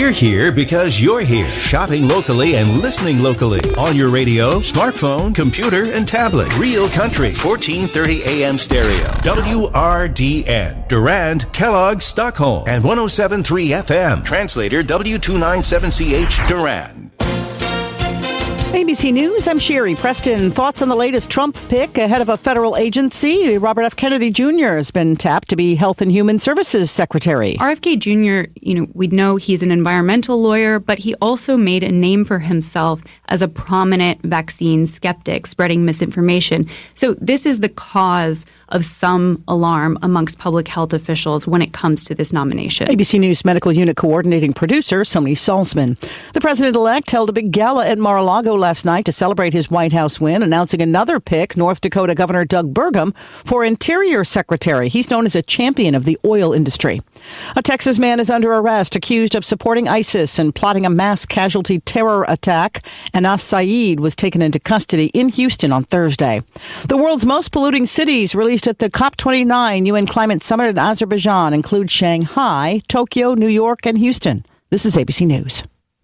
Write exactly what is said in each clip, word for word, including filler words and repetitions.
We're here because you're here, shopping locally and listening locally on your radio, smartphone, computer, and tablet. Real Country, fourteen thirty A M stereo. W R D N, Durand, Kellogg, Stockholm, and one oh seven point three F M. Translator W two ninety-seven C H, Durand. A B C News, I'm Sherry Preston. Thoughts on the latest Trump pick ahead of a federal agency? Robert F. Kennedy Junior has been tapped to be Health and Human Services Secretary. R F K Junior, you know, we know he's an environmental lawyer, but he also made a name for himself as a prominent vaccine skeptic, spreading misinformation. So this is the cause of some alarm amongst public health officials when it comes to this nomination. A B C News Medical Unit Coordinating Producer Sony Salzman. The president-elect held a big gala at Mar-a-Lago last night to celebrate his White House win, announcing another pick, North Dakota Governor Doug Burgum, for Interior Secretary. He's known as a champion of the oil industry. A Texas man is under arrest, accused of supporting ISIS and plotting a mass casualty terror attack. Anas Saeed was taken into custody in Houston on Thursday. The world's most polluting cities released at the COP twenty-nine U N Climate Summit in Azerbaijan include Shanghai, Tokyo, New York, and Houston. This is A B C News.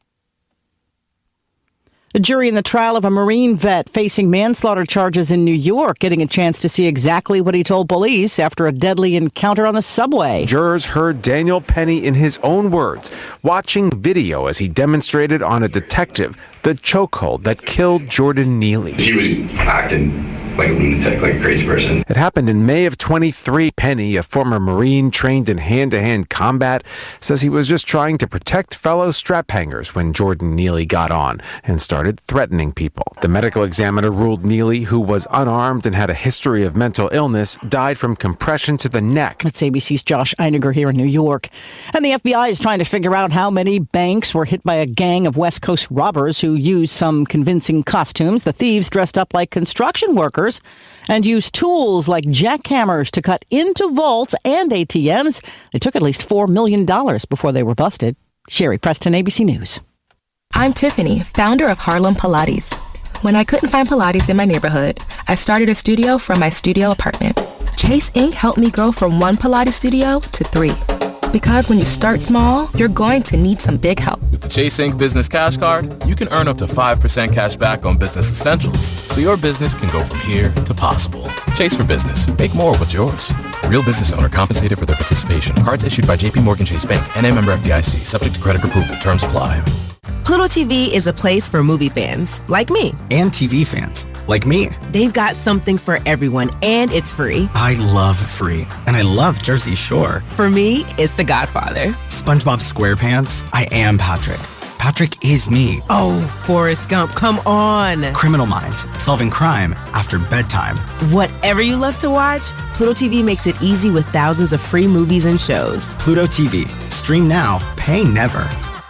A jury in the trial of a Marine vet facing manslaughter charges in New York getting a chance to see exactly what he told police after a deadly encounter on the subway. Jurors heard Daniel Penny in his own words, watching video as he demonstrated on a detective the chokehold that killed Jordan Neely. He was acting like a lunatic, like a crazy person. It happened in May of twenty-three. Penny, a former Marine trained in hand-to-hand combat, says he was just trying to protect fellow strap hangers when Jordan Neely got on and started threatening people. The medical examiner ruled Neely, who was unarmed and had a history of mental illness, died from compression to the neck. That's A B C's Josh Einiger here in New York. And the F B I is trying to figure out how many banks were hit by a gang of West Coast robbers who used some convincing costumes. The thieves dressed up like construction workers and used tools like jackhammers to cut into vaults and A T Ms. They took at least four million dollars before they were busted. Sherry Preston, A B C News. I'm Tiffany, founder of Harlem Pilates. When I couldn't find Pilates in my neighborhood, I started a studio from my studio apartment. Chase Incorporated helped me grow from one Pilates studio to three. Because when you start small, you're going to need some big help. With the Chase Incorporated Business Cash Card, you can earn up to five percent cash back on business essentials, so your business can go from here to possible. Chase for Business. Make more what's yours. Real business owner compensated for their participation. Cards issued by J P Morgan Chase Bank, N A member F D I C, subject to credit approval. Terms apply. Pluto T V is a place for movie fans, like me. And T V fans, like me. They've got something for everyone, and it's free. I love free, and I love Jersey Shore. For me, it's The Godfather. SpongeBob SquarePants, I am Patrick. Patrick is me. Oh, Forrest Gump, come on. Criminal Minds, solving crime after bedtime. Whatever you love to watch, Pluto T V makes it easy with thousands of free movies and shows. Pluto T V, stream now, pay never.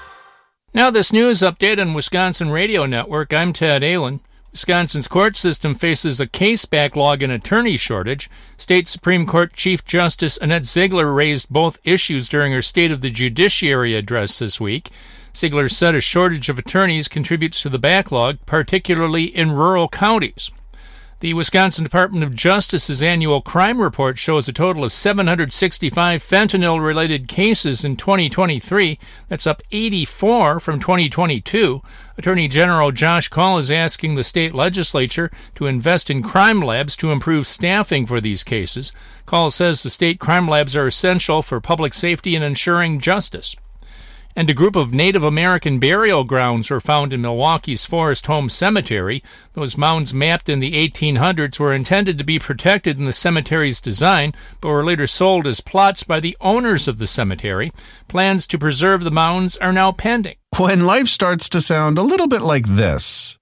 Now this news update on Wisconsin Radio Network. I'm Ted Allen. Wisconsin's court system faces a case backlog and attorney shortage. State Supreme Court Chief Justice Annette Ziegler raised both issues during her State of the Judiciary address this week. Ziegler said a shortage of attorneys contributes to the backlog, particularly in rural counties. The Wisconsin Department of Justice's annual crime report shows a total of seven hundred sixty-five fentanyl-related cases in twenty twenty-three. That's up eighty-four from twenty twenty-two. Attorney General Josh Kaul is asking the state legislature to invest in crime labs to improve staffing for these cases. Kaul says the state crime labs are essential for public safety and ensuring justice. And a group of Native American burial grounds were found in Milwaukee's Forest Home Cemetery. Those mounds, mapped in the eighteen hundreds, were intended to be protected in the cemetery's design, but were later sold as plots by the owners of the cemetery. Plans to preserve the mounds are now pending. When life starts to sound a little bit like this,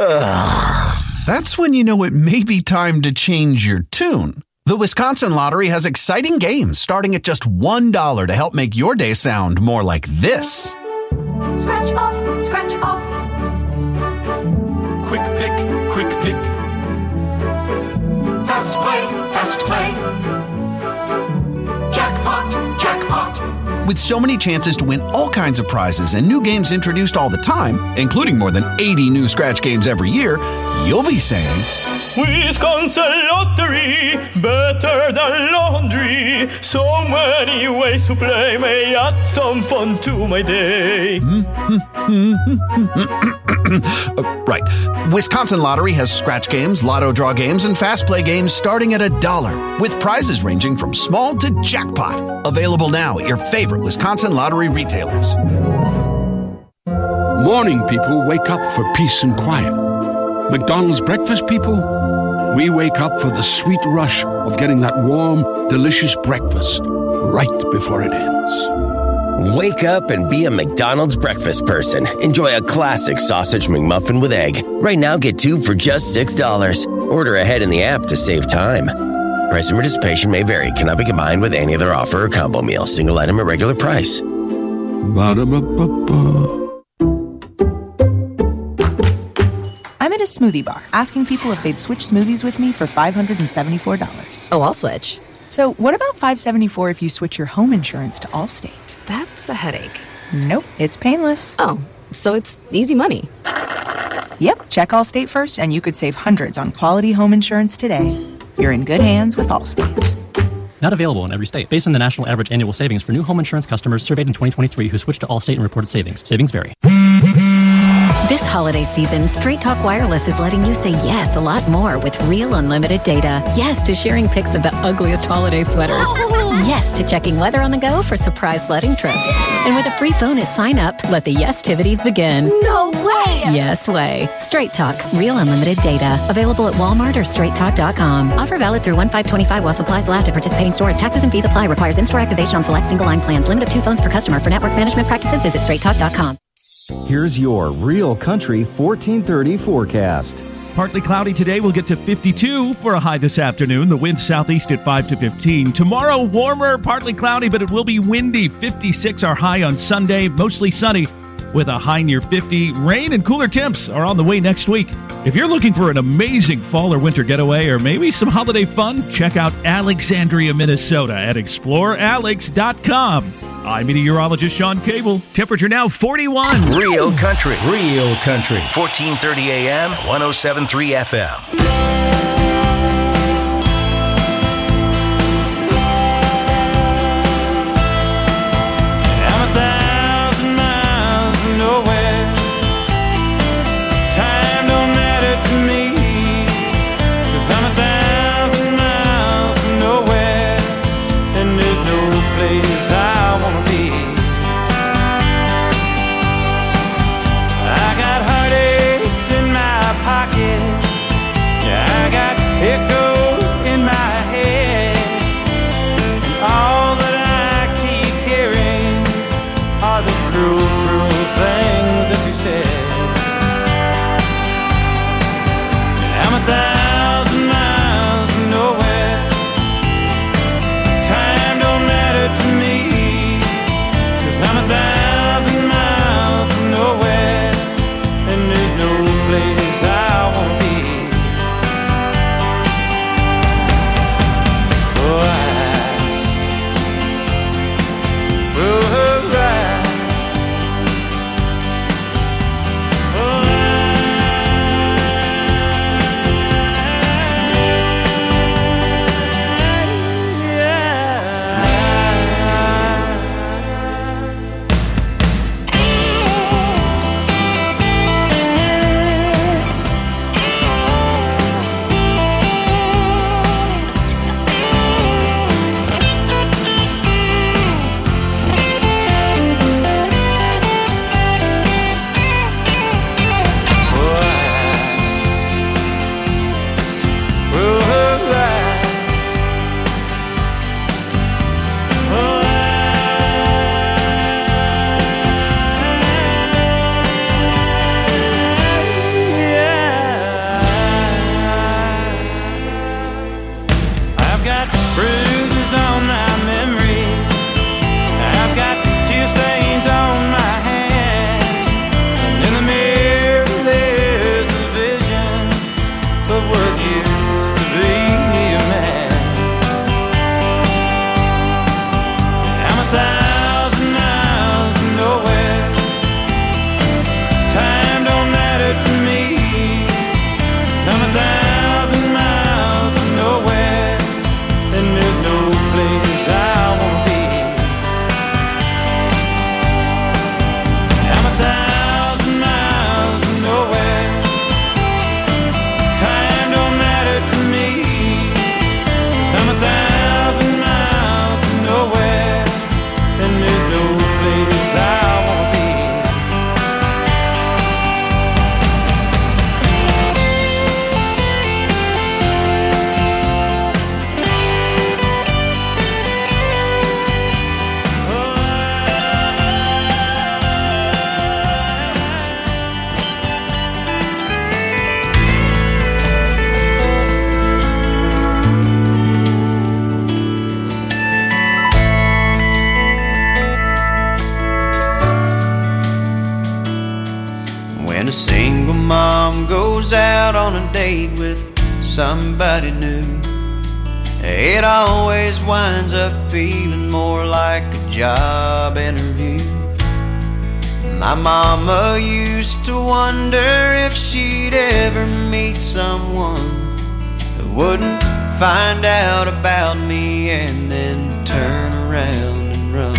that's when you know it may be time to change your tune. The Wisconsin Lottery has exciting games starting at just one dollar to help make your day sound more like this. Scratch off, scratch off. Quick pick, quick pick. Fast play, fast play. Jackpot, jackpot. With so many chances to win all kinds of prizes and new games introduced all the time, including more than eighty new scratch games every year, you'll be saying, Wisconsin Lottery, better than laundry. So many ways to play may add some fun to my day. uh, right. Wisconsin Lottery has scratch games, lotto draw games, and fast play games starting at a dollar, with prizes ranging from small to jackpot. Available now at your favorite Wisconsin Lottery retailers. Morning people wake up for peace and quiet. McDonald's breakfast people, we wake up for the sweet rush of getting that warm, delicious breakfast right before it ends. Wake up and be a McDonald's breakfast person. Enjoy a classic sausage McMuffin with egg. Right now, get two for just six dollars. Order ahead in the app to save time. Price and participation may vary. Cannot be combined with any other offer or combo meal. Single item at regular price. Ba-da-ba-ba-ba. I'm at a smoothie bar, asking people if they'd switch smoothies with me for five hundred seventy-four dollars. Oh, I'll switch. So what about five hundred seventy-four dollars if you switch your home insurance to Allstate? That's a headache. Nope, it's painless. Oh, so it's easy money. Yep, check Allstate first and you could save hundreds on quality home insurance today. You're in good hands with Allstate. Not available in every state. Based on the national average annual savings for new home insurance customers surveyed in twenty twenty-three who switched to Allstate and reported savings. Savings vary. This holiday season, Straight Talk Wireless is letting you say yes a lot more with real unlimited data. Yes to sharing pics of the ugliest holiday sweaters. Yes to checking weather on the go for surprise sledding trips. And with a free phone at sign up, let the yes-tivities begin. No way! Yes way. Straight Talk, real unlimited data. Available at Walmart or straight talk dot com. Offer valid through one five twenty-five while supplies last at participating stores. Taxes and fees apply. Requires in-store activation on select single line plans. Limit of two phones per customer. For network management practices, visit straight talk dot com. Here's your Real Country fourteen thirty forecast. Partly cloudy today. We'll get to fifty-two for a high this afternoon. The wind southeast at five to fifteen. Tomorrow, warmer, partly cloudy, but it will be windy. fifty-six our high on Sunday. Mostly sunny with a high near fifty. Rain and cooler temps are on the way next week. If you're looking for an amazing fall or winter getaway or maybe some holiday fun, check out Alexandria, Minnesota at explore alex dot com. I'm meteorologist Sean Cable. Temperature now forty-one. Real Country. Real Country. fourteen thirty A M, one oh seven point three F M. Thousand miles to nowhere, and there's no place I goes out on a date with somebody new, it always winds up feeling more like a job interview. My mama used to wonder if she'd ever meet someone who wouldn't find out about me and then turn around and run.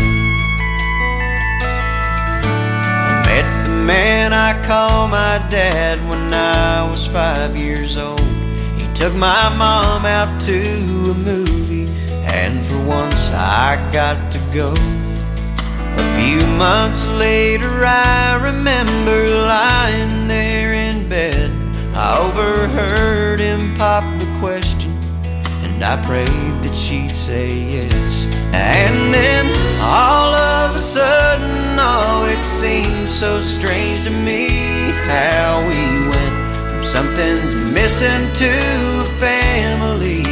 I met the man I call my dad when I was five years old. He took my mom out to a movie, and for once I got to go. A few months later I remember lying there in bed. I overheard him pop the question, and I prayed that she'd say yes. And then all of a sudden, oh, it seemed so strange to me how we went from something's missing to a family.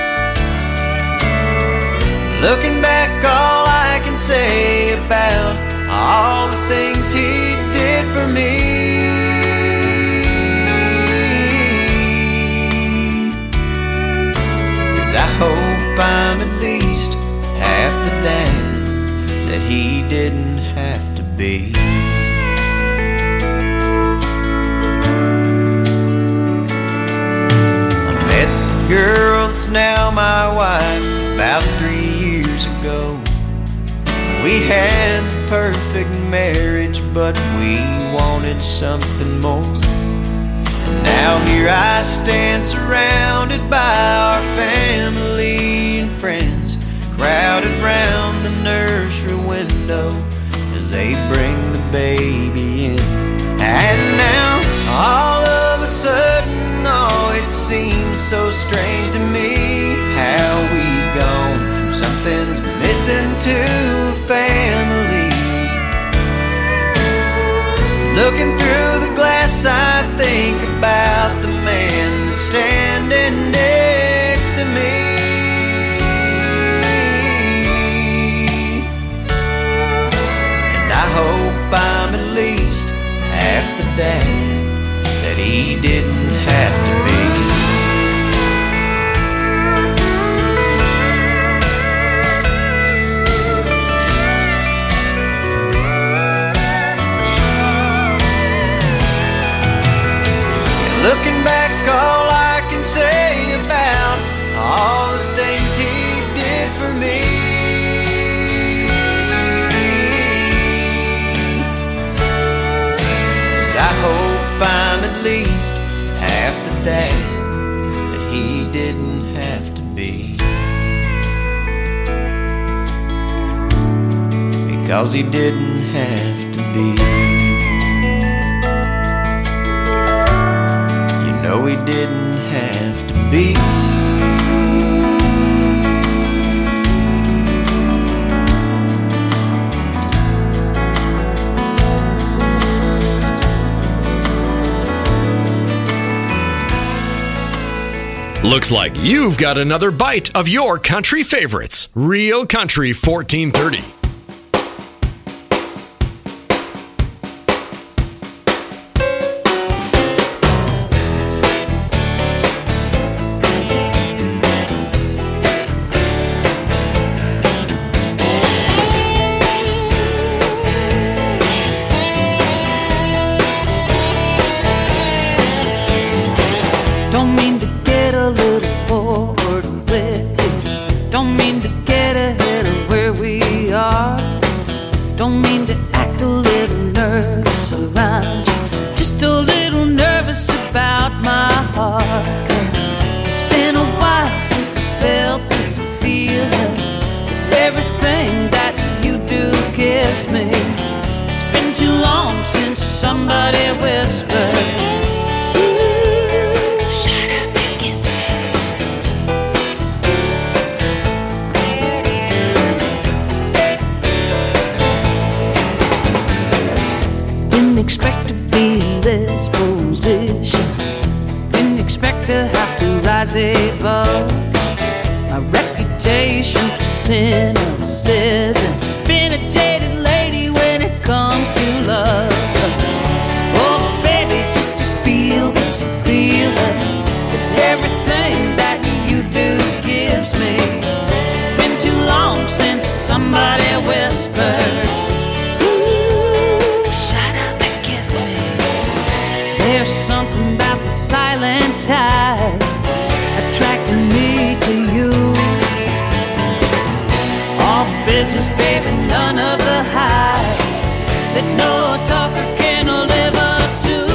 Looking back, all I can say about all the things he did for me is I hope I'm at least half the dad that he didn't have to be. I met the girl that's now my wife about three years ago. We had the perfect marriage, but we wanted something more. And now here I stand surrounded by our family and friends, crowded round the nursery window as they bring the baby in. And now all of a sudden, oh, it seems so strange to me how we've gone from something's missing to a family. Looking through the glass, I think about the man that's standing next to me. And I hope I'm at least half the dad that he didn't have to be. Looking back, all I can say about all the things he did for me is I hope I'm at least half the dad that he didn't have to be, because he didn't have to be. No, he didn't have to be. Looks like you've got another bite of your country favorites. Real Country fourteen thirty. Feel this that no talker can live up to.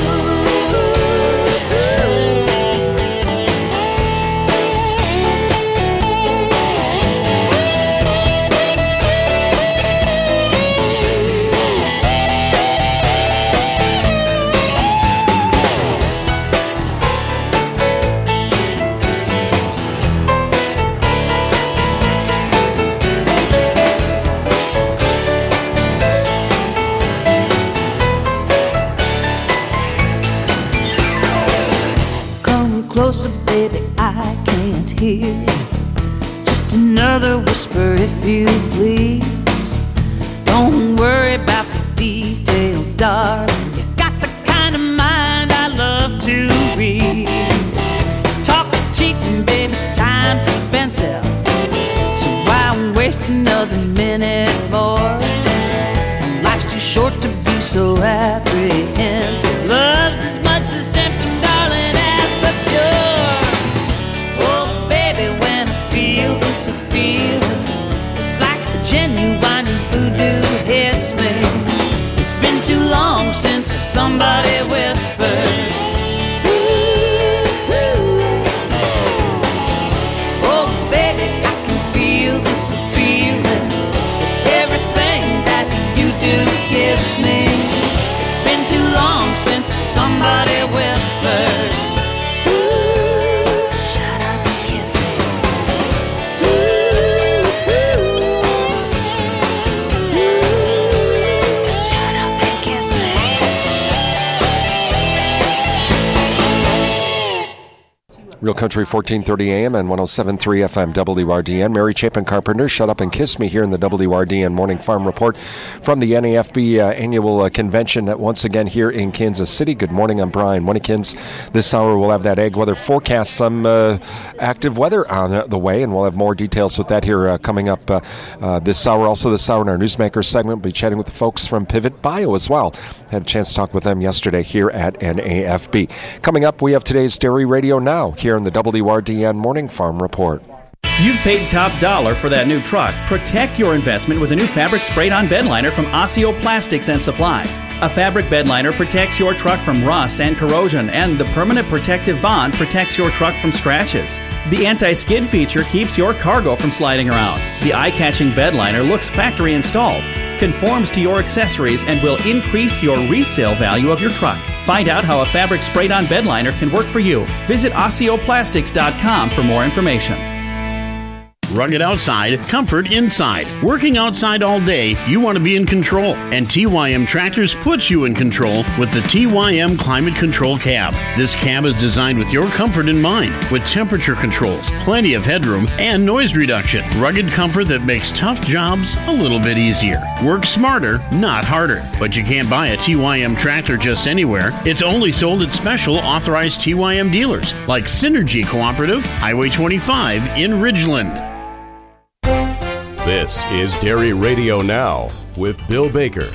Closer, baby, I can't hear you. Just another whisper, if you please. Don't worry about the details, darling. You got the kind of mind I love to read. Talk is cheating, baby, time's expensive. So why waste another minute more? Life's too short to be so apprehensive. Love's as much the symptom, darling, as the cure. Oh, baby, when I feel this, I feel it. It's like the genuine voodoo hits me. It's been too long since somebody whispered. Oh, baby, I can feel this feeling. Everything that you do gives me. It's been too long since somebody whispered. Shut up and kiss me. Shut up and kiss me. Real Country fourteen thirty A M and one oh seven point three F M W R D N. Mary Chapin Carpenter, Shut Up and Kiss Me here in the W R D N Morning Farm Report from the N A F B uh, annual uh, convention uh, once again here in Kansas City. Good morning, I'm Brian Winnekins. This hour we'll have that ag weather forecast, some uh, active weather on the way, and we'll have more details with that here uh, coming up uh, uh, this hour. Also this hour in our Newsmakers segment, we'll be chatting with the folks from Pivot Bio as well. Had a chance to talk with them yesterday here at N A F B. Coming up, we have today's Dairy Radio Now here in the W R D N Morning Farm Report. You've paid top dollar for that new truck. Protect your investment with a new fabric sprayed-on bed liner from Osseo Plastics and Supply. A fabric bed liner protects your truck from rust and corrosion, and the permanent protective bond protects your truck from scratches. The anti-skid feature keeps your cargo from sliding around. The eye-catching bed liner looks factory installed, conforms to your accessories, and will increase your resale value of your truck. Find out how a fabric sprayed-on bed liner can work for you. Visit Osseo Plastics dot com for more information. Rugged outside, comfort inside. Working outside all day, you want to be in control. And T Y M Tractors puts you in control with the T Y M Climate Control Cab. This cab is designed with your comfort in mind, with temperature controls, plenty of headroom, and noise reduction. Rugged comfort that makes tough jobs a little bit easier. Work smarter, not harder. But you can't buy a T Y M tractor just anywhere. It's only sold at special authorized T Y M dealers, like Synergy Cooperative, Highway twenty-five in Ridgeland. This is Dairy Radio Now with Bill Baker.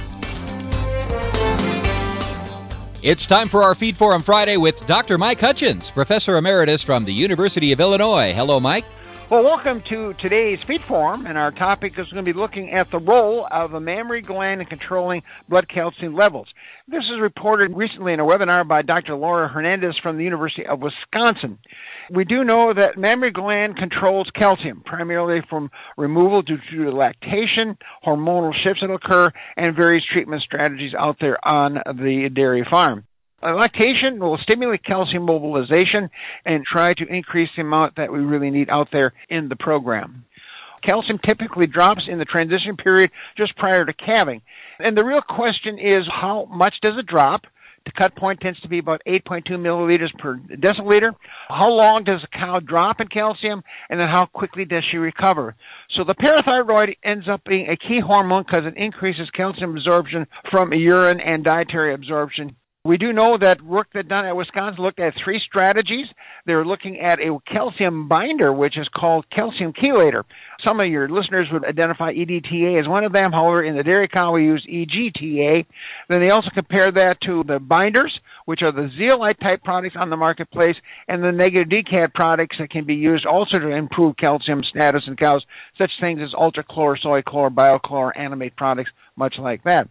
It's time for our Feed Forum Friday with Doctor Mike Hutchins, Professor Emeritus from the University of Illinois. Hello, Mike. Well, welcome to today's Feed Forum, and our topic is going to be looking at the role of the mammary gland in controlling blood calcium levels. This was reported recently in a webinar by Doctor Laura Hernandez from the University of Wisconsin. We do know that mammary gland controls calcium, primarily from removal due to lactation, hormonal shifts that occur, and various treatment strategies out there on the dairy farm. Lactation will stimulate calcium mobilization and try to increase the amount that we really need out there in the program. Calcium typically drops in the transition period just prior to calving. And the real question is, how much does it drop? The cut point tends to be about eight point two milliliters per deciliter. How long does a cow drop in calcium, and then how quickly does she recover? So the parathyroid ends up being a key hormone because it increases calcium absorption from urine and dietary absorption. We do know that work that done at Wisconsin looked at three strategies. They were looking at a calcium binder, which is called calcium chelator. Some of your listeners would identify E D T A as one of them. However, in the dairy cow, we use E G T A. Then they also compare that to the binders, which are the zeolite-type products on the marketplace, and the negative D C A D products that can be used also to improve calcium status in cows, such things as ultra-chlor, soy chlor, biochlor, animate products, much like that.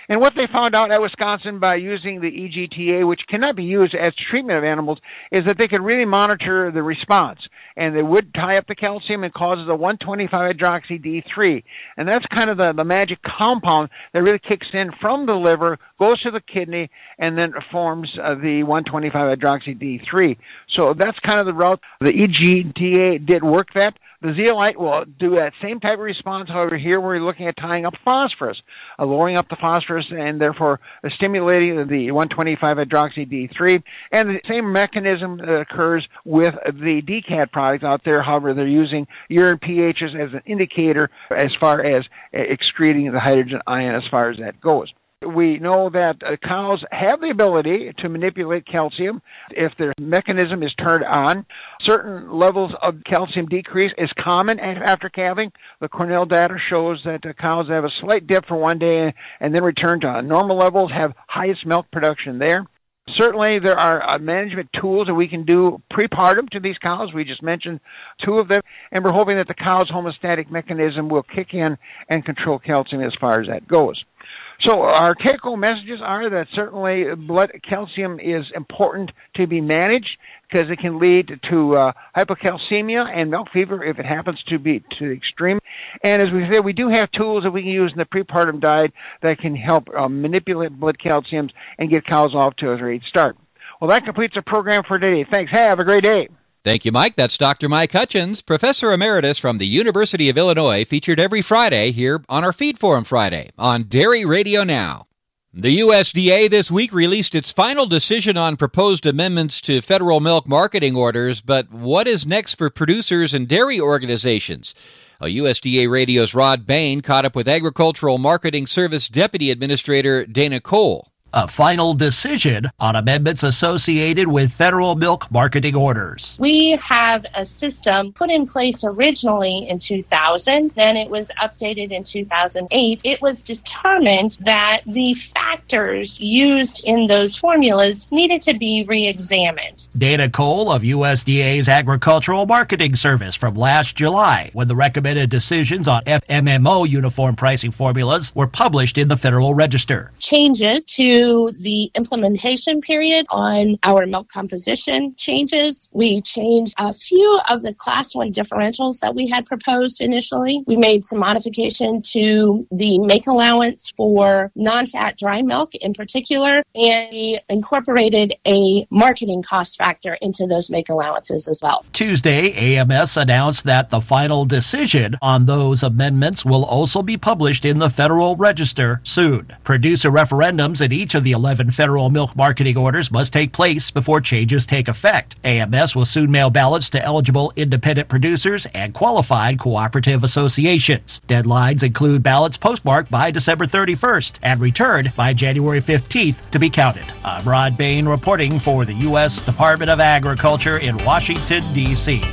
And what they found out at Wisconsin by using the E G T A, which cannot be used as treatment of animals, is that they could really monitor the response. And they would tie up the calcium and causes a one twenty-five hydroxy D three. And that's kind of the, the magic compound that really kicks in from the liver, goes to the kidney, and then forms uh, the one twenty-five hydroxy D three. So that's kind of the route. The E G T A did work that. The zeolite will do that same type of response. However, here we're looking at tying up phosphorus, uh, lowering up the phosphorus, and therefore uh, stimulating the one twenty-five hydroxy D three. And the same mechanism uh, occurs with the D C A T products out there. However, they're using urine pHs as an indicator as far as uh, excreting the hydrogen ion as far as that goes. We know that uh, cows have the ability to manipulate calcium if their mechanism is turned on. Certain levels of calcium decrease is common after calving. The Cornell data shows that uh, cows have a slight dip for one day and then return to normal levels, have highest milk production there. Certainly, there are uh, management tools that we can do prepartum to these cows. We just mentioned two of them, and we're hoping that the cow's homeostatic mechanism will kick in and control calcium as far as that goes. So our take-home messages are that certainly blood calcium is important to be managed because it can lead to uh, hypocalcemia and milk fever if it happens to be to the extreme. And as we said, we do have tools that we can use in the prepartum diet that can help uh, manipulate blood calciums and get cows off to a great start. Well, that completes our program for today. Thanks. Have a great day. Thank you, Mike. That's Doctor Mike Hutchins, Professor Emeritus from the University of Illinois, featured every Friday here on our Feed Forum Friday on Dairy Radio Now. The U S D A this week released its final decision on proposed amendments to federal milk marketing orders, but what is next for producers and dairy organizations? Well, U S D A Radio's Rod Bain caught up with Agricultural Marketing Service Deputy Administrator Dana Cole. A final decision on amendments associated with federal milk marketing orders. We have a system put in place originally in two thousand, then it was updated in two thousand eight. It was determined that the factors used in those formulas needed to be re-examined. Dana Cole of U S D A's Agricultural Marketing Service from last July, when the recommended decisions on F M M O uniform pricing formulas were published in the Federal Register. Changes to the implementation period on our milk composition changes. We changed a few of the class one differentials that we had proposed initially. We made some modification to the make allowance for non-fat dry milk in particular, and we incorporated a marketing cost factor into those make allowances as well. Tuesday, A M S announced that the final decision on those amendments will also be published in the Federal Register soon. Producer referendums in each of the eleven federal milk marketing orders must take place before changes take effect. A M S will soon mail ballots to eligible independent producers and qualified cooperative associations. Deadlines include ballots postmarked by December thirty-first and returned by January fifteenth to be counted. I'm Rod Bain reporting for the U S Department of Agriculture in Washington, D C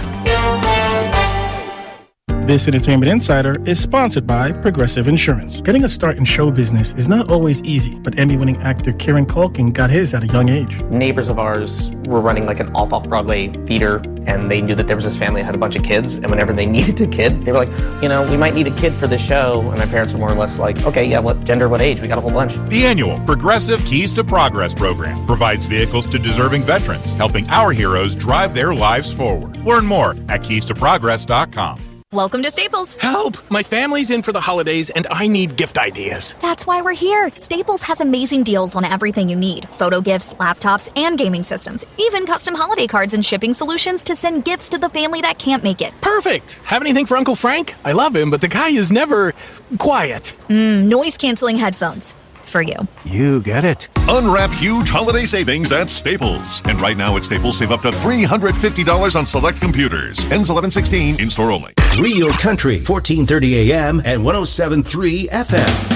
This Entertainment Insider is sponsored by Progressive Insurance. Getting a start in show business is not always easy, but Emmy-winning actor Kieran Culkin got his at a young age. Neighbors of ours were running like an off-off-Broadway theater, and they knew that there was this family that had a bunch of kids, and whenever they needed a kid, they were like, you know, we might need a kid for the show, and my parents were more or less like, okay, yeah, what gender, what age? We got a whole bunch. The annual Progressive Keys to Progress program provides vehicles to deserving veterans, helping our heroes drive their lives forward. Learn more at keys to progress dot com. Welcome to Staples. Help! My family's in for the holidays and I need gift ideas. That's why we're here. Staples has amazing deals on everything you need. Photo gifts, laptops, and gaming systems. Even custom holiday cards and shipping solutions to send gifts to the family that can't make it. Perfect! Have anything for Uncle Frank? I love him, but the guy is never quiet. Mm, noise-canceling headphones. For you. You get it. Unwrap huge holiday savings at Staples. And right now at Staples, save up to three hundred fifty dollars on select computers. Ends eleven sixteen, in-store only. Real Country, fourteen thirty A M and one oh seven point three F M.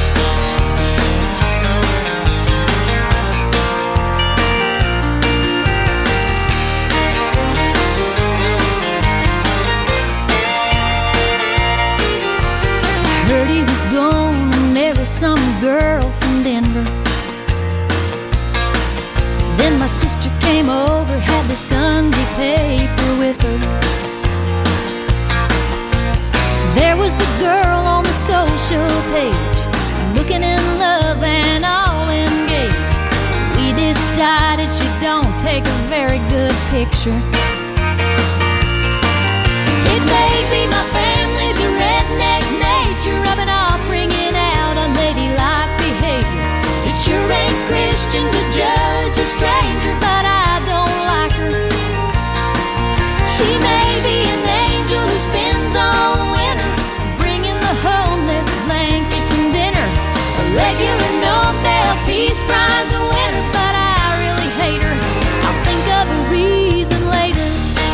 Some girl from Denver. Then my sister came over, had the Sunday paper with her. There was the girl on the social page, looking in love don't take a very good picture. It may be my family's a redneck nature, rubbing off, bringing out unladylike behavior. It sure ain't Christian to judge a stranger, but I don't like her. She may be an angel who spends all winter bringing the homeless blankets and dinner, a regular Nobel Peace Prize winner, but I really hate her. I'll think of a reason later.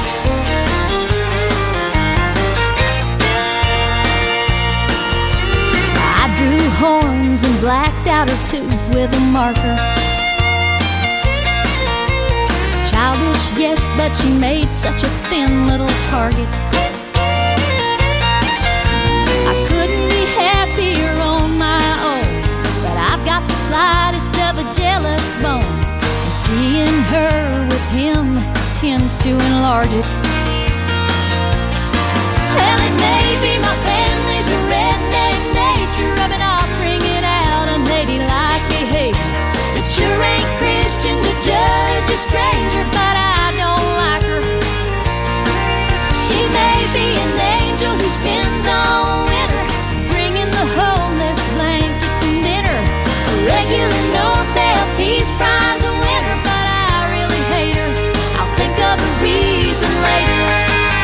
I drew horns and blacked out her tooth with a marker. Childish, yes, but she made such a thin little target. I couldn't be happier on my own, but I've got the slightest of a jealous bone, and seeing her with him tends to enlarge it. Well, it may be my family's a redneck nature, rubbing off, bringing out unladylike behavior. It sure ain't Christian to judge a stranger, but I don't like her. She may be an angel who spends all winter bringing the homeless blankets and dinner, a regular Nobel Peace Prize winner, but I really hate her. I'll think of a reason later.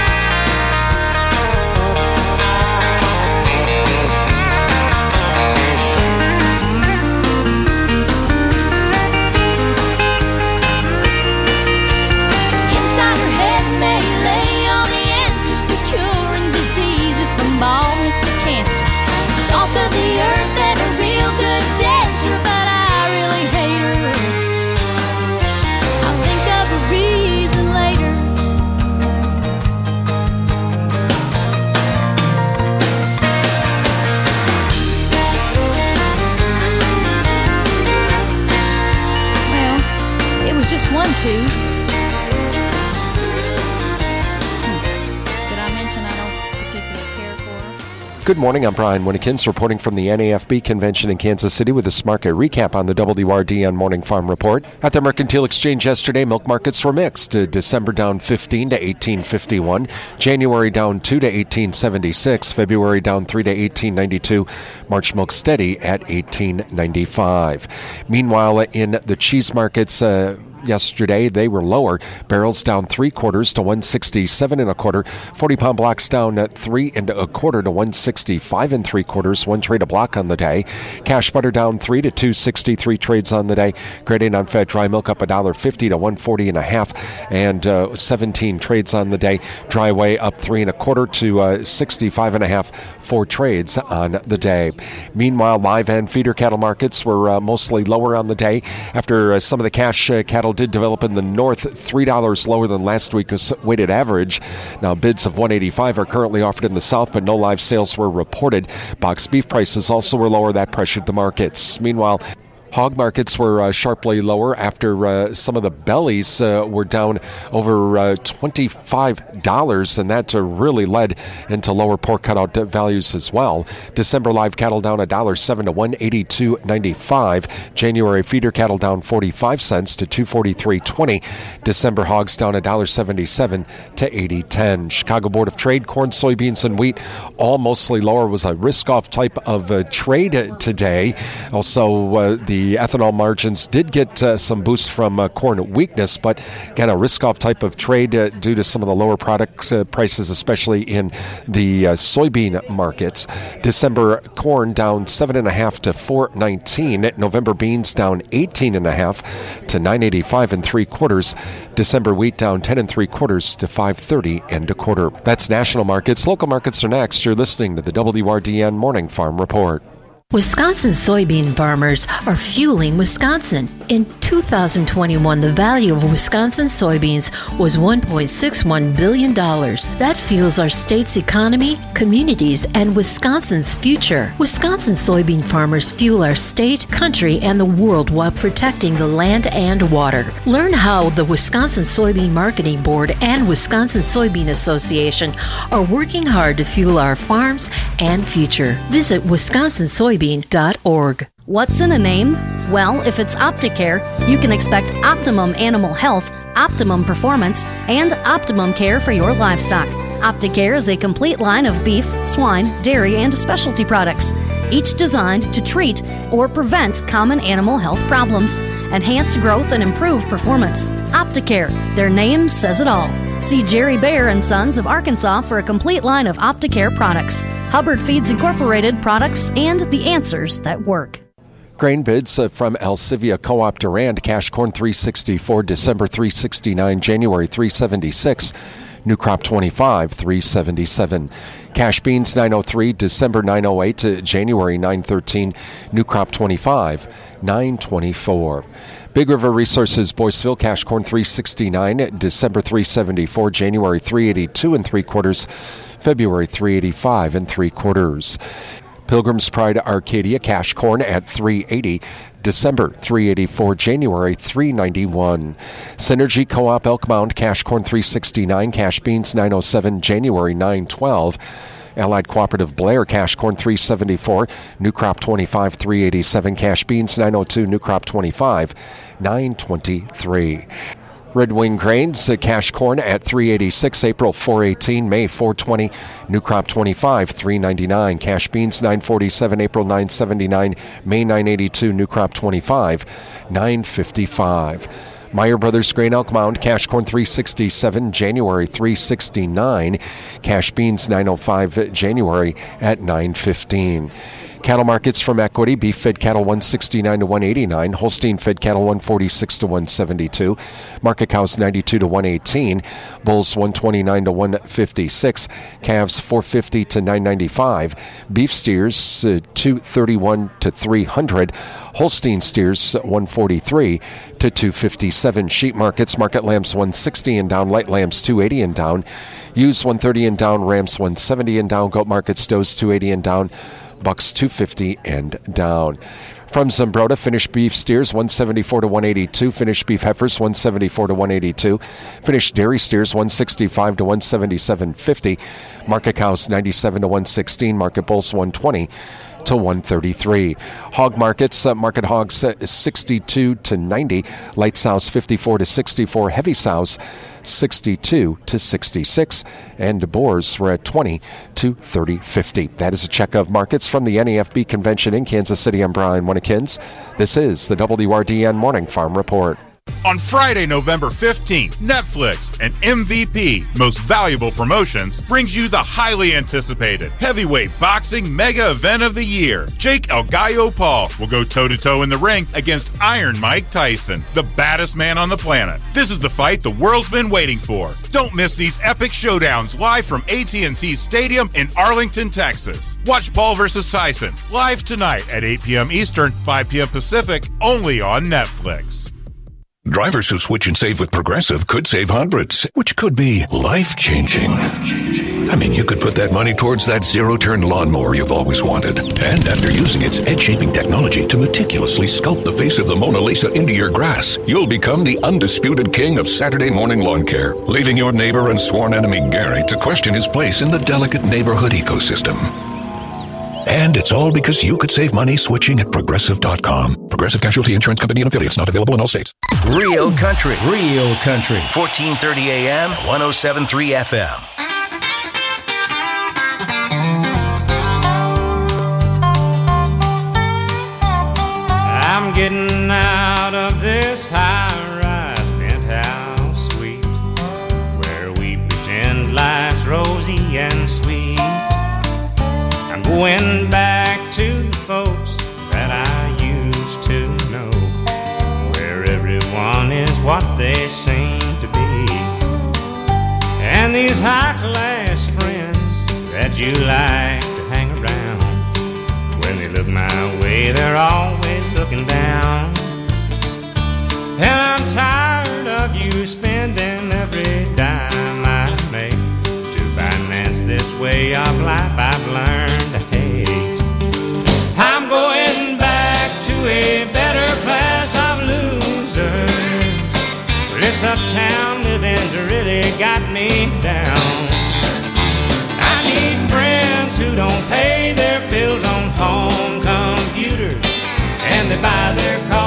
Baldness to cancer, salt of the earth and a real good dancer, but I really hate her. I'll think of a reason later. Well, it was just one tooth. Good morning, I'm Brian Winnikins reporting from the N A F B convention in Kansas City with this market recap on the W R D N Morning Farm Report. At the Mercantile Exchange yesterday, milk markets were mixed. Uh, December down fifteen to eighteen fifty-one, January down two to eighteen seventy-six, February down three to eighteen ninety-two, March milk steady at eighteen ninety-five. Meanwhile, in the cheese markets, uh, yesterday, they were lower. Barrels down three quarters to one sixty-seven and a quarter. forty pound blocks down at three and a quarter to one sixty-five and three quarters. One trade a block on the day. Cash butter down three to two sixty-three trades on the day. Grade A non-fat dry milk up a dollar fifty to one forty and a half, and uh, seventeen trades on the day. Dry whey up three and a quarter to uh, sixty-five and a half. Four trades on the day. Meanwhile, live and feeder cattle markets were uh, mostly lower on the day after uh, some of the cash uh, cattle did develop in the north, three dollars lower than last week's weighted average. Now, bids of one eighty-five are currently offered in the south, but no live sales were reported. Box beef prices also were lower. That pressured the markets. Meanwhile, hog markets were uh, sharply lower after uh, some of the bellies uh, were down over uh, twenty-five dollars, and that uh, really led into lower pork cutout values as well. December live cattle down one dollar seven to one eighty-two ninety-five. January feeder cattle down forty-five cents to two forty-three twenty. December hogs down one dollar seventy-seven to eighty ten. Chicago Board of Trade, corn, soybeans, and wheat all mostly lower. Was a risk-off type of uh, trade today. Also, uh, the The ethanol margins did get uh, some boost from uh, corn weakness, but again, a risk-off type of trade uh, due to some of the lower products uh, prices, especially in the uh, soybean markets. December corn down seven and a half to four nineteen. November beans down eighteen and a half to nine eighty-five and three quarters. December wheat down ten and three quarters to five thirty and a quarter. That's national markets. Local markets are next. You're listening to the W R D N Morning Farm Report. Wisconsin soybean farmers are fueling Wisconsin. In two thousand twenty-one, the value of Wisconsin soybeans was one point six one billion dollars. That fuels our state's economy, communities, and Wisconsin's future. Wisconsin soybean farmers fuel our state, country, and the world while protecting the land and water. Learn how the Wisconsin Soybean Marketing Board and Wisconsin Soybean Association are working hard to fuel our farms and future. Visit wisconsin soybean dot org. What's in a name? Well, if it's Opticare, you can expect optimum animal health, optimum performance, and optimum care for your livestock. Opticare is a complete line of beef, swine, dairy, and specialty products, each designed to treat or prevent common animal health problems, enhance growth, and improve performance. Opticare, their name says it all. See Jerry Bear and Sons of Arkansas for a complete line of Opticare products, Hubbard Feeds Incorporated products, and the answers that work. Grain bids uh, from Alcivia Co-op Durand. Cash corn three sixty-four, December three sixty-nine, January three seventy-six. New crop twenty-five, three seventy-seven. Cash beans nine oh three, December nine oh eight to January nine thirteen. New crop twenty-five, nine twenty-four. Big River Resources Boyceville. Cash corn three sixty-nine, December three seventy-four, January three eighty-two and three quarters, February three eighty-five and three quarters. Pilgrim's Pride Arcadia. Cash corn at three eighty, December three eighty-four, January three ninety-one. Synergy Co-op Elk Mound. Cash corn three sixty-nine, cash beans nine oh seven, January nine twelve. Allied Cooperative Blair. Cash corn three seventy-four, new crop twenty-five, three eighty-seven, cash beans nine oh two, new crop twenty-five, nine twenty-three. Red Wing Grains, uh, cash corn at three eighty-six, April four eighteen, May four twenty, new crop twenty-five, three ninety-nine, cash beans nine forty-seven, April nine seventy-nine, May nine eighty-two, new crop twenty-five, nine fifty-five. Meyer Brothers Grain Elk Mound. Cash corn three sixty-seven, January three sixty-nine, cash beans nine oh five, January at nine fifteen. Cattle markets from Equity. Beef fed cattle one sixty-nine to one eighty-nine. Holstein fed cattle one forty-six to one seventy-two. Market cows ninety-two to one eighteen. Bulls one twenty-nine to one fifty-six. Calves four fifty to nine ninety-five. Beef steers uh, two thirty-one to three hundred. Holstein steers one forty-three to two fifty-seven. Sheep markets. Market lambs one sixty and down. Light lambs two eighty and down. Ewes one thirty and down. Rams one seventy and down. Goat markets. Does two eighty and down. Bucks two fifty and down. From Zumbrota, finished beef steers one seventy-four to one eighty-two, finished beef heifers one seventy-four to one eighty-two, finished dairy steers one sixty-five to one seventy-seven fifty, market cows ninety-seven to one sixteen, market bulls one twenty to one thirty-three. Hog markets, uh, market hogs uh, sixty-two to ninety, light sows fifty-four to sixty-four, heavy sows sixty-two to sixty-six, and boars were at twenty to thirty fifty. That is a check of markets from the N A F B convention in Kansas City. I'm Brian Winnekins. This is the W R D N Morning Farm Report. On Friday, November fifteenth, Netflix and M V P, Most Valuable Promotions, brings you the highly anticipated heavyweight boxing mega event of the year. Jake El Gallo Paul will go toe-to-toe in the ring against Iron Mike Tyson, the baddest man on the planet. This is the fight the world's been waiting for. Don't miss these epic showdowns live from A T and T Stadium in Arlington, Texas. Watch Paul versus Tyson live tonight at eight p.m. Eastern, five p.m. Pacific, only on Netflix. Drivers who switch and save with Progressive could save hundreds, which could be life-changing. I mean, you could put that money towards that zero-turn lawnmower you've always wanted. And after using its edge-shaping technology to meticulously sculpt the face of the Mona Lisa into your grass, you'll become the undisputed king of Saturday morning lawn care, leaving your neighbor and sworn enemy Gary to question his place in the delicate neighborhood ecosystem. And it's all because you could save money switching at Progressive dot com. Progressive Casualty Insurance Company and affiliates, not available in all states. Real country, real country. fourteen thirty A M, one oh seven point three F M. I'm getting out of this high-rise penthouse suite where we pretend life's rosy and sweet. I'm going back to the folks that I used to know, where everyone is what they seem to be. And these high-class friends that you like to hang around, when they look my way, they're always looking down. And I'm tired of you spending every dime I make to finance this way of life I've learned to hate. I'm going back to a better class of losers. This uptown living's really got me down. I need friends who don't pay their bills on home computers, and they buy their cars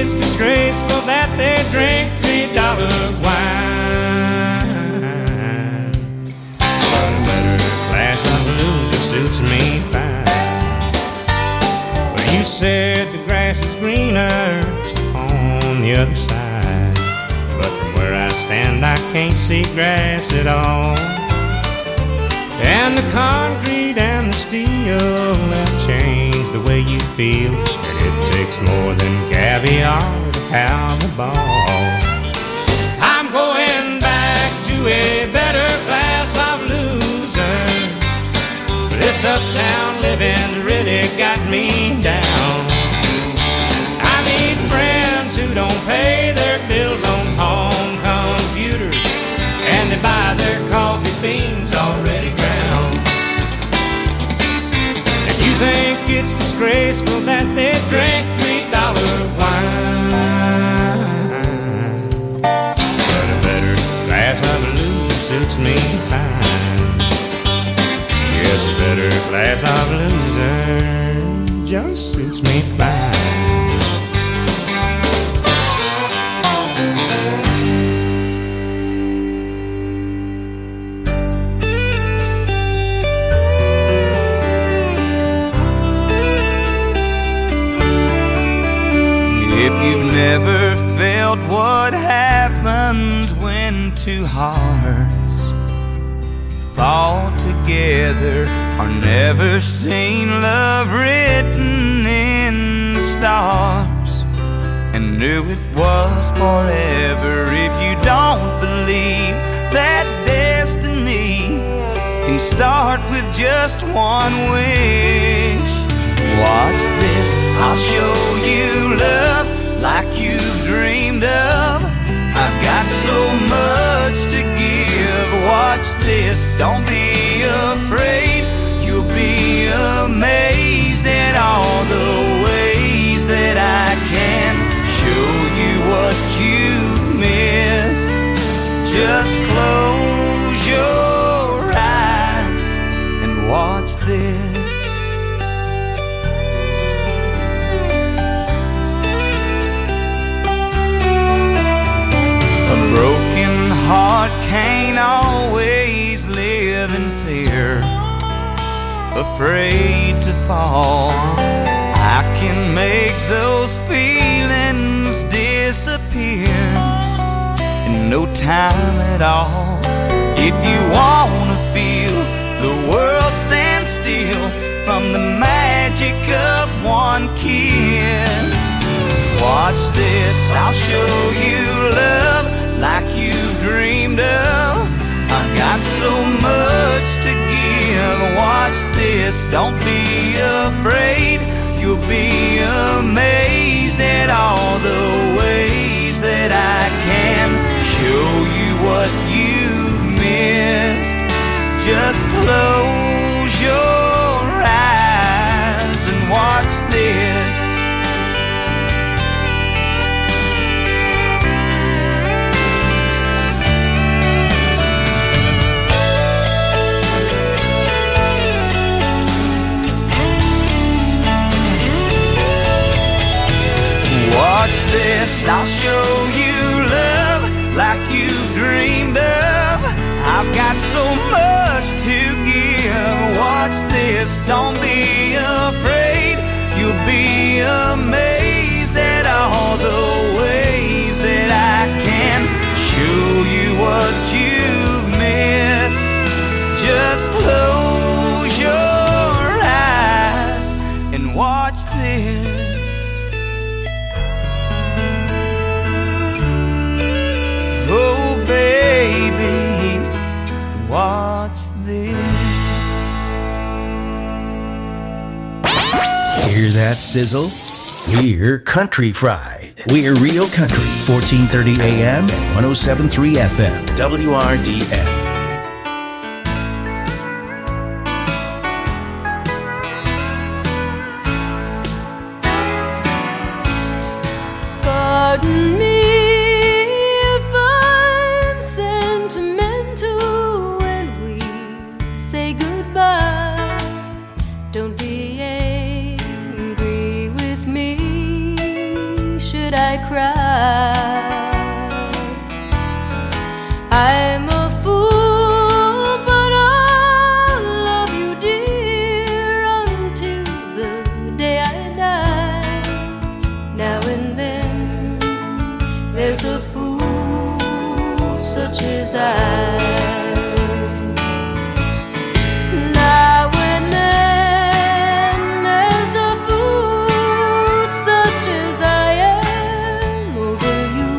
it's disgraceful that they drink three dollar wine. But a better class of loser suits me fine. Well, you said the grass is greener on the other side, but from where I stand I can't see grass at all. And the concrete and the steel have changed the way you feel, and it takes more than caviar to pound the ball. I'm going back to a better class of losers. This uptown living's really got me down. I need friends who don't pay their bills on home computers, and they buy their coffee beans already ground. If you think it's disgraceful that they drink three dollar wine, but a better class of loser suits me fine. Yes, a better class of loser just suits me fine. If you've never felt what happens when two hearts fall together, or never seen love written in the stars, and knew it was forever, if you don't believe that destiny can start with just one wish, watch this, I'll show you love like you've dreamed of. I've got so much to give. Watch this, don't be afraid. You'll be amazed at all the ways that I can show you what you've missed. Just close your eyes and watch this. A broken heart can't always live in fear, afraid to fall. I can make those feelings disappear in no time at all. If you wanna feel the world stand still from the magic of one kiss, watch this, I'll show you love like you dreamed of. I've got so much to give. Watch this, don't be afraid. You'll be amazed at all the ways that I can show you what you've missed. Just close your eyes and watch this. Watch this, I'll show you love like you dreamed of. I've got so much to give. Watch this, don't be afraid. You'll be amazed at all the ways that I can show you what you've missed. Just close your eyes and watch this. Oh, baby, watch this. Hear that sizzle? We're Country Fried. We're Real Country, fourteen thirty A M and one oh seven point three F M, W R D N. Pardon me if I'm sentimental when we say goodbye. Don't be angry with me should I as I. Now and then there's a fool such as I am over you.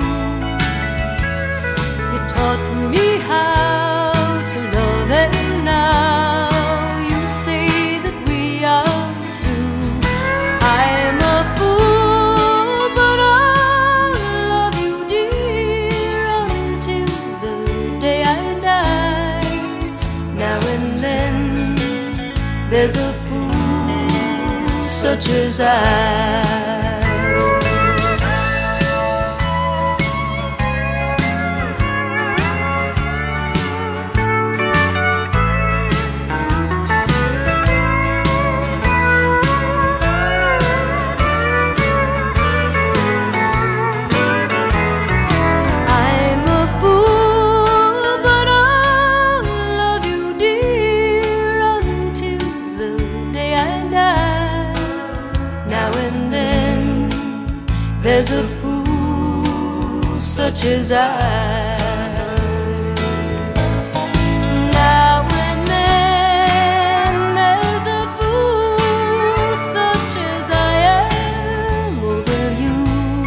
You taught me how to love, and now you say that we are through. I'm a fool, but I'll love you, dear, until the day I die. Now and then there's a fool such as I. I'm a fool, but I'll love you, dear, until the day I die. Now and then there's a fool such as I. Now and then there's a fool such as I am over you.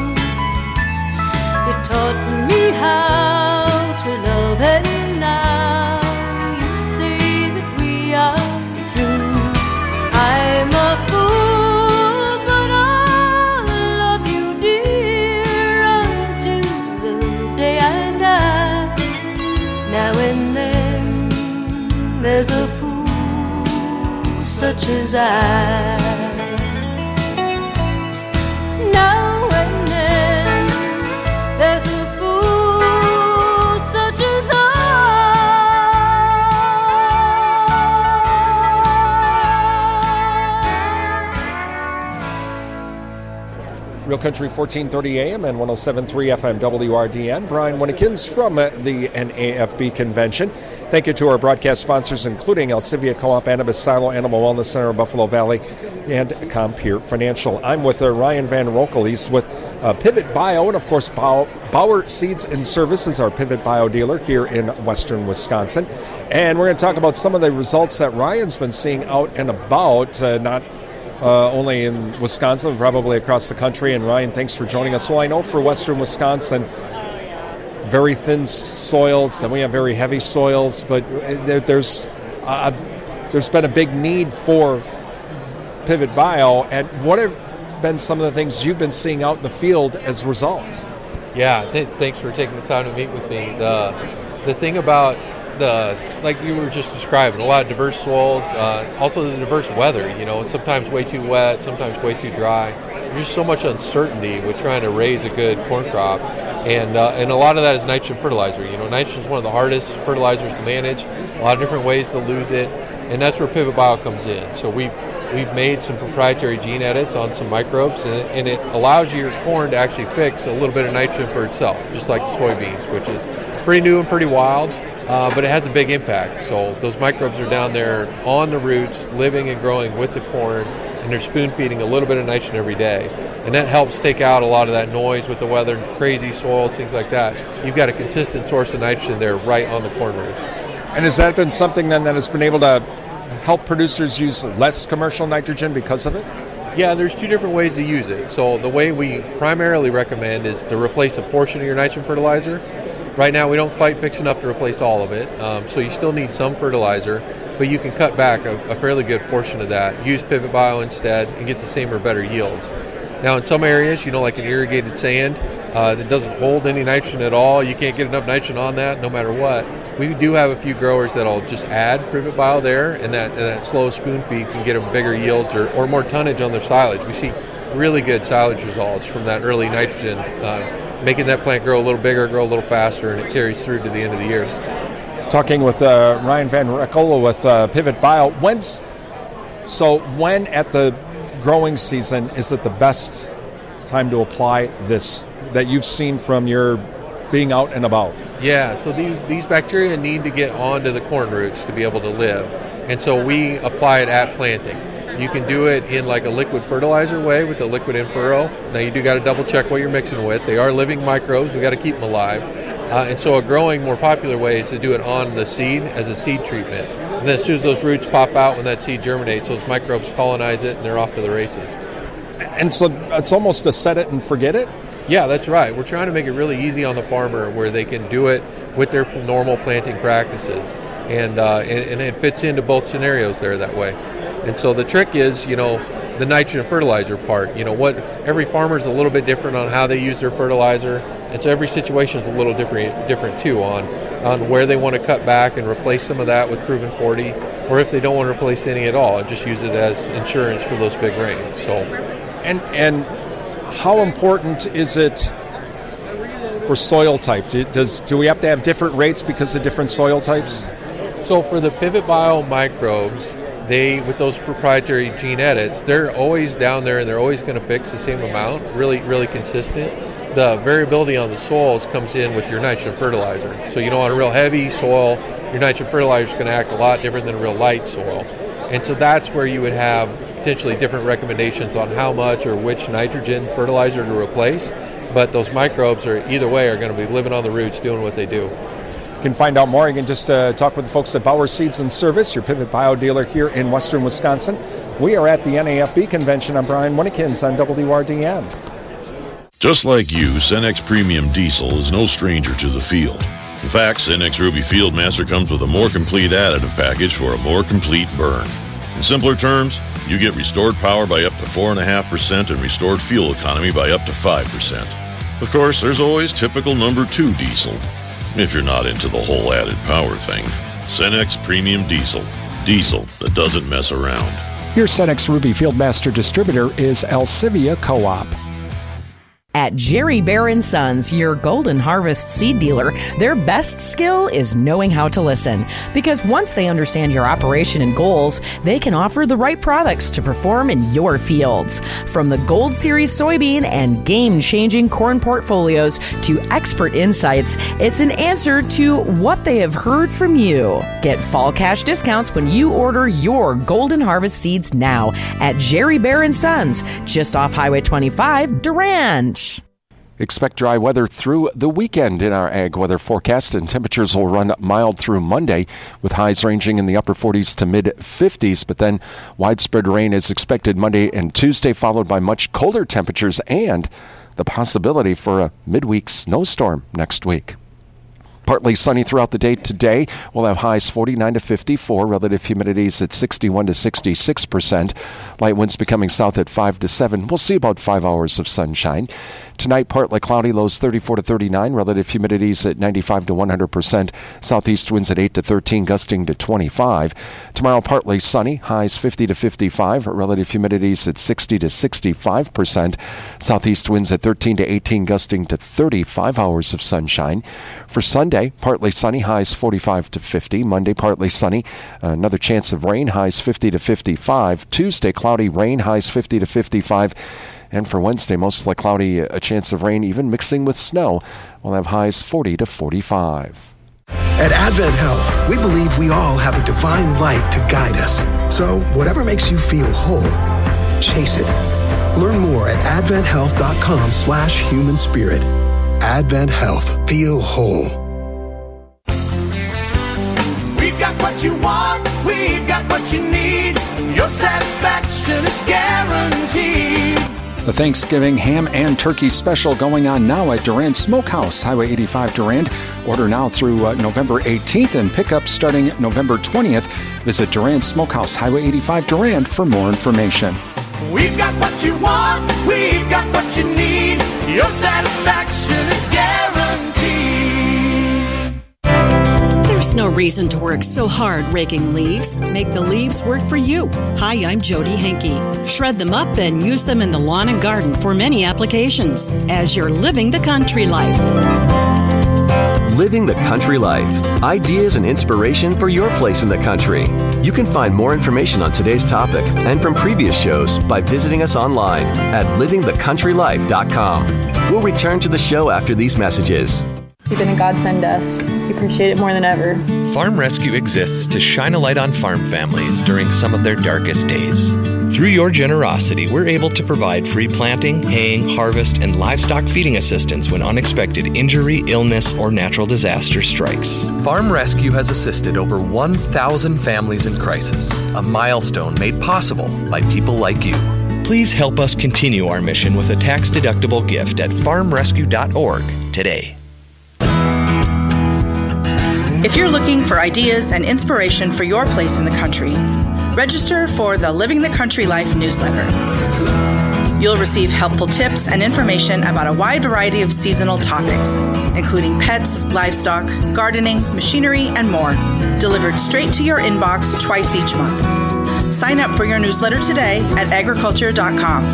You taught me how to love, and now you say that we are through. I'm a fool, but I'll love you, dear, until the day I die. Now and then there's a fool such as I. Now and then there's a fool such as Real Country fourteen thirty A M and one oh seven point three F M W R D N. Brian Winnikins from uh, the N A F B convention. Thank you to our broadcast sponsors, including Alcivia Co-op, Annabis Silo, Animal Wellness Center of Buffalo Valley, and Compeer Financial. I'm with uh, Ryan Van Rokel. He's with uh, Pivot Bio, and of course Bow- Bauer Seeds and Services, our Pivot Bio dealer here in western Wisconsin. And we're going to talk about some of the results that Ryan's been seeing out and about, uh, not Uh, only in Wisconsin, probably across the country. And Ryan, thanks for joining us. Well, I know for western Wisconsin, very thin soils, and we have very heavy soils, but there, there's uh, there's been a big need for Pivot Bio. And what have been some of the things you've been seeing out in the field as results? Yeah, th- thanks for taking the time to meet with me. The the thing about the, like you were just describing, a lot of diverse soils, uh, also the diverse weather, you know, sometimes way too wet, sometimes way too dry. There's just so much uncertainty with trying to raise a good corn crop, and uh, and a lot of that is nitrogen fertilizer. You know, nitrogen is one of the hardest fertilizers to manage, a lot of different ways to lose it, and that's where Pivot Bio comes in. So we've, we've made some proprietary gene edits on some microbes, and, and it allows your corn to actually fix a little bit of nitrogen for itself, just like the soybeans, which is pretty new and pretty wild. Uh, but it has a big impact. So those microbes are down there on the roots, living and growing with the corn, and they're spoon feeding a little bit of nitrogen every day. And that helps take out a lot of that noise with the weather, crazy soils, things like that. You've got a consistent source of nitrogen there right on the corn roots. And has that been something then that has been able to help producers use less commercial nitrogen because of it? Yeah, there's two different ways to use it. So the way we primarily recommend is to replace a portion of your nitrogen fertilizer. Right now, we don't quite fix enough to replace all of it, um, so you still need some fertilizer, but you can cut back a, a fairly good portion of that, use Pivot Bio instead, and get the same or better yields. Now, in some areas, you know, like an irrigated sand uh, that doesn't hold any nitrogen at all, you can't get enough nitrogen on that no matter what. We do have a few growers that'll just add Pivot Bio there, and that, and that slow spoon feed can get them bigger yields or, or more tonnage on their silage. We see really good silage results from that early nitrogen, uh, making that plant grow a little bigger, grow a little faster, and it carries through to the end of the year. Talking with uh, Ryan Van Rokel with uh, Pivot Bio. When's, so when at the growing season is it the best time to apply this that you've seen from your being out and about? Yeah, so these, these bacteria need to get onto the corn roots to be able to live. And so we apply it at planting. You can do it in like a liquid fertilizer way with the liquid in furrow. Now you do got to double check what you're mixing with. They are living microbes. We got to keep them alive. Uh, and so a growing, more popular way is to do it on the seed as a seed treatment. And then as soon as those roots pop out, when that seed germinates, those microbes colonize it and they're off to the races. And so it's almost a set it and forget it? Yeah, that's right. We're trying to make it really easy on the farmer where they can do it with their normal planting practices. And, uh, and, and it fits into both scenarios there that way. And so the trick is, you know, the nitrogen fertilizer part. You know, what every farmer is a little bit different on how they use their fertilizer. And so every situation is a little different, different too on, on where they want to cut back and replace some of that with Proven forty, or if they don't want to replace any at all, and just use it as insurance for those big rains. So, and and how important is it for soil type? Do, does do we have to have different rates because of different soil types? So for the Pivot Bio microbes, they, with those proprietary gene edits, they're always down there and they're always going to fix the same amount, really, really consistent. The variability on the soils comes in with your nitrogen fertilizer. So, you know, on a real heavy soil, your nitrogen fertilizer is going to act a lot different than a real light soil. And so that's where you would have potentially different recommendations on how much or which nitrogen fertilizer to replace. But those microbes are either way are going to be living on the roots doing what they do. You can find out more. You can just uh, talk with the folks at Bauer Seeds and Service, your Pivot Bio dealer here in western Wisconsin. We are at the N A F B convention. I'm Brian Winnikins on W R D N. Just like you, Cenex Premium Diesel is no stranger to the field. In fact, Cenex Ruby Fieldmaster comes with a more complete additive package for a more complete burn. In simpler terms, you get restored power by up to four point five percent and restored fuel economy by up to five percent. Of course, there's always typical number two diesel. If you're not into the whole added power thing, Cenex Premium Diesel. Diesel that doesn't mess around. Your Cenex Ruby Fieldmaster distributor is Alcivia Co-op. At Jerry Bear and Sons, your Golden Harvest seed dealer, their best skill is knowing how to listen. Because once they understand your operation and goals, they can offer the right products to perform in your fields. From the Gold Series soybean and game-changing corn portfolios to expert insights, it's an answer to what they have heard from you. Get fall cash discounts when you order your Golden Harvest seeds now at Jerry Bear and Sons, just off Highway twenty-five, Durand. Expect dry weather through the weekend in our ag weather forecast, and temperatures will run mild through Monday with highs ranging in the upper forties to mid fifties, but then widespread rain is expected Monday and Tuesday, followed by much colder temperatures and the possibility for a midweek snowstorm next week. Partly sunny throughout the day today. We'll have highs forty-nine to fifty-four, relative humidities at sixty-one to sixty-six percent. Light winds becoming south at five to seven. We'll see about five hours of sunshine. Tonight, partly cloudy, lows thirty-four to thirty-nine, relative humidities at ninety-five to one hundred percent. Southeast winds at eight to thirteen, gusting to twenty-five. Tomorrow, partly sunny, highs fifty to fifty-five, relative humidities at sixty to sixty-five percent. Southeast winds at thirteen to eighteen, gusting to thirty-five hours of sunshine. For Sunday, partly sunny, highs forty-five to fifty. Monday, partly sunny, another chance of rain, highs fifty to fifty-five. Tuesday, cloudy, rain, highs fifty to fifty-five. And for Wednesday, mostly cloudy, a chance of rain, even mixing with snow. We'll have highs forty to forty-five. At Advent Health, we believe we all have a divine light to guide us. So whatever makes you feel whole, chase it. Learn more at adventhealth.com slash human spirit. Advent Health. Feel whole. We've got what you want, we've got what you need. Your satisfaction is guaranteed. The Thanksgiving ham and turkey special going on now at Durand Smokehouse, Highway eighty-five Durand. Order now through uh, November eighteenth and pick up starting November twentieth. Visit Durand Smokehouse, Highway eighty-five Durand for more information. We've got what you want, we've got what you need. Your satisfaction is guaranteed. There's no reason to work so hard raking leaves. Make the leaves work for you. Hi, I'm Jody Henke. Shred them up and use them in the lawn and garden for many applications as you're living the country life. Living the Country Life. Ideas and inspiration for your place in the country. You can find more information on today's topic and from previous shows by visiting us online at living the country life dot com. We'll return to the show after these messages. You've been a godsend to us. We appreciate it more than ever. Farm Rescue exists to shine a light on farm families during some of their darkest days. Through your generosity, we're able to provide free planting, haying, harvest, and livestock feeding assistance when unexpected injury, illness, or natural disaster strikes. Farm Rescue has assisted over one thousand families in crisis, a milestone made possible by people like you. Please help us continue our mission with a tax-deductible gift at farm rescue dot org today. If you're looking for ideas and inspiration for your place in the country, register for the Living the Country Life newsletter. You'll receive helpful tips and information about a wide variety of seasonal topics, including pets, livestock, gardening, machinery, and more, delivered straight to your inbox twice each month. Sign up for your newsletter today at agriculture dot com.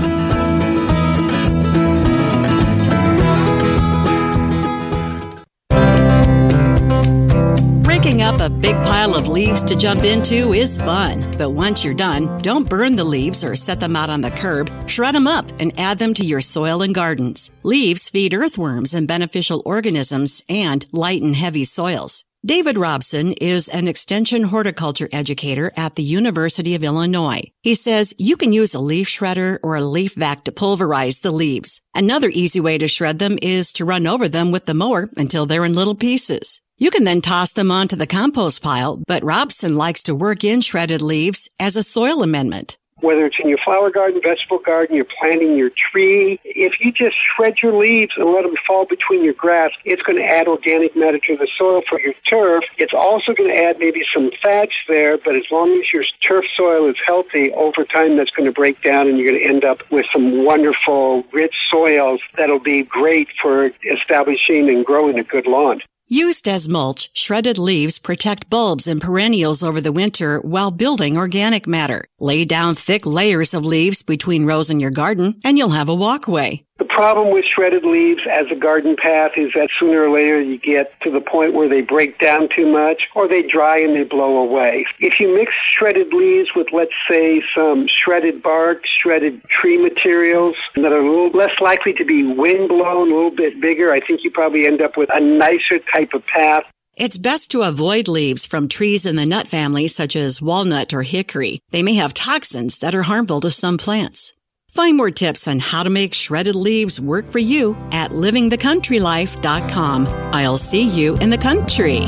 Breaking up a big pile of leaves to jump into is fun, but once you're done, don't burn the leaves or set them out on the curb. Shred them up and add them to your soil and gardens. Leaves feed earthworms and beneficial organisms and lighten heavy soils. David Robson is an extension horticulture educator at the University of Illinois. He says you can use a leaf shredder or a leaf vac to pulverize the leaves. Another easy way to shred them is to run over them with the mower until they're in little pieces. You can then toss them onto the compost pile, but Robson likes to work in shredded leaves as a soil amendment. Whether it's in your flower garden, vegetable garden, you're planting your tree, if you just shred your leaves and let them fall between your grass, it's going to add organic matter to the soil for your turf. It's also going to add maybe some thatch there, but as long as your turf soil is healthy, over time that's going to break down and you're going to end up with some wonderful, rich soils that'll be great for establishing and growing a good lawn. Used as mulch, shredded leaves protect bulbs and perennials over the winter while building organic matter. Lay down thick layers of leaves between rows in your garden, and you'll have a walkway. The problem with shredded leaves as a garden path is that sooner or later you get to the point where they break down too much or they dry and they blow away. If you mix shredded leaves with, let's say, some shredded bark, shredded tree materials that are a little less likely to be wind blown, a little bit bigger, I think you probably end up with a nicer type of path. It's best to avoid leaves from trees in the nut family such as walnut or hickory. They may have toxins that are harmful to some plants. Find more tips on how to make shredded leaves work for you at living the country life dot com. I'll see you in the country.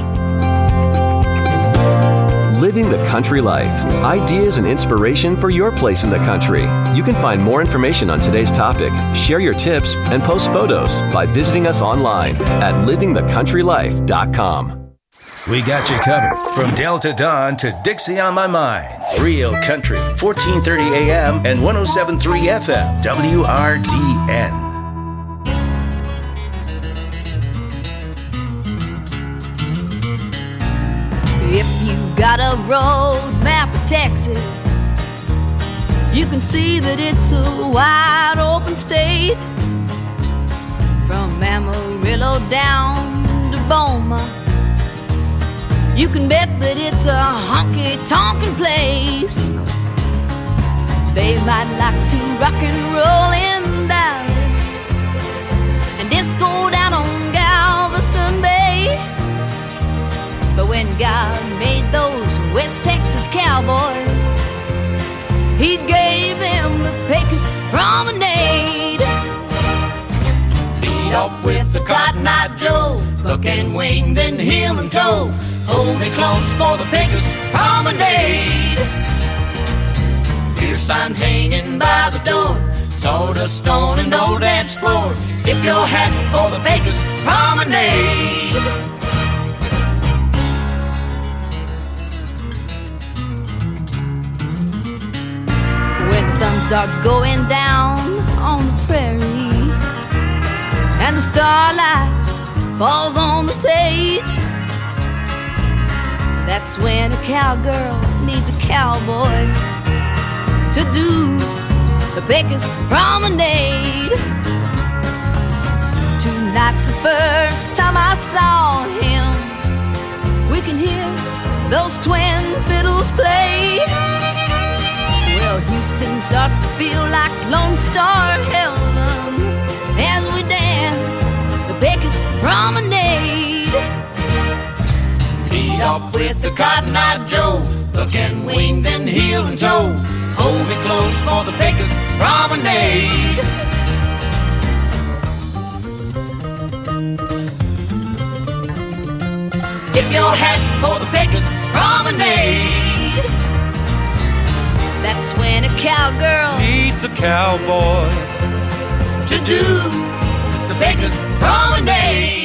Living the Country Life. Ideas and inspiration for your place in the country. You can find more information on today's topic, share your tips, and post photos by visiting us online at living the country life dot com. We got you covered from Delta Dawn to Dixie on My Mind. Real Country, fourteen thirty A M and one oh seven point three F M, W R D N. If you've got a road map of Texas, you can see that it's a wide open state. From Amarillo down to Beaumont, you can bet that it's a honky-tonkin' place. They might like to rock and roll in Dallas and disco down on Galveston Bay. But when God made those West Texas cowboys, He gave them the Pecos Promenade. Lead off with the Cotton Eye Joe, hook and wing, then heel and toe. Hold me close for the Pecos Promenade. Beer sign hanging by the door, sawdust stone and no dance floor. Tip your hat for the Pecos Promenade. When the sun starts going down on the prairie and the starlight falls on the sage, that's when a cowgirl needs a cowboy to do the Pecos Promenade. Tonight's the first time I saw him. We can hear those twin fiddles play. Well, Houston starts to feel like Lone Star heaven as we dance the Pecos Promenade. Lead off with the Cotton Eye Joe, hook and wing, then heel and toe. Hold me close for the Baker's Promenade. Tip your hat for the Baker's Promenade. That's when a cowgirl needs a cowboy to do the Baker's Promenade.